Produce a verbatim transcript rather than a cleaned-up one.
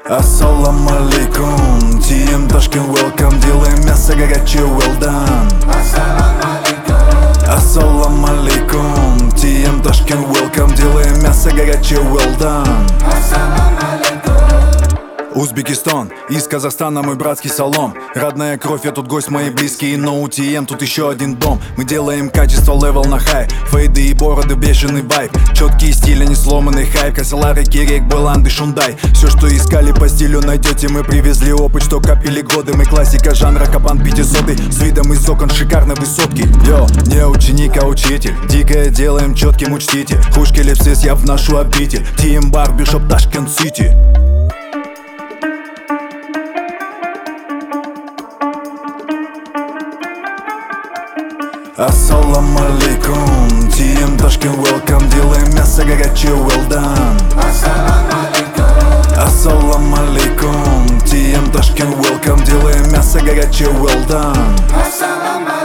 Ассалам алейкум, ти эм Ташкент, welcome. Делаем мясо горячее, well done. Ассалам алейкум, ти эм Ташкент, welcome. Делаем мясо горячее, well done. Узбекистан, из Казахстана мой братский салом. Родная кровь, я тут гость, мои близкие, но у ти эм тут еще один дом. Мы делаем качество, левел на хай. Фейды и бороды, бешеный вайб. Четкий стиль, а не сломанный хайп. Косилары, Кирек, Байланд и Шундай. Все, что искали по стилю, найдете. Мы привезли опыт, что копили годы. Мы классика жанра, Капан пятисотый. С видом из окон шикарной высотки. Йо, не ученик, а учитель. Дикое делаем четким, учтите. Хушки липсис, я вношу обитель. ти эм Барбершоп, Ташкент Сити. Ассалам алейкум, ти эм Ташкент, welcome. Делаем мясо горячее, well done. Ассалам алейкум, ти эм Ташкент, welcome. Делаем мясо горячее, well done.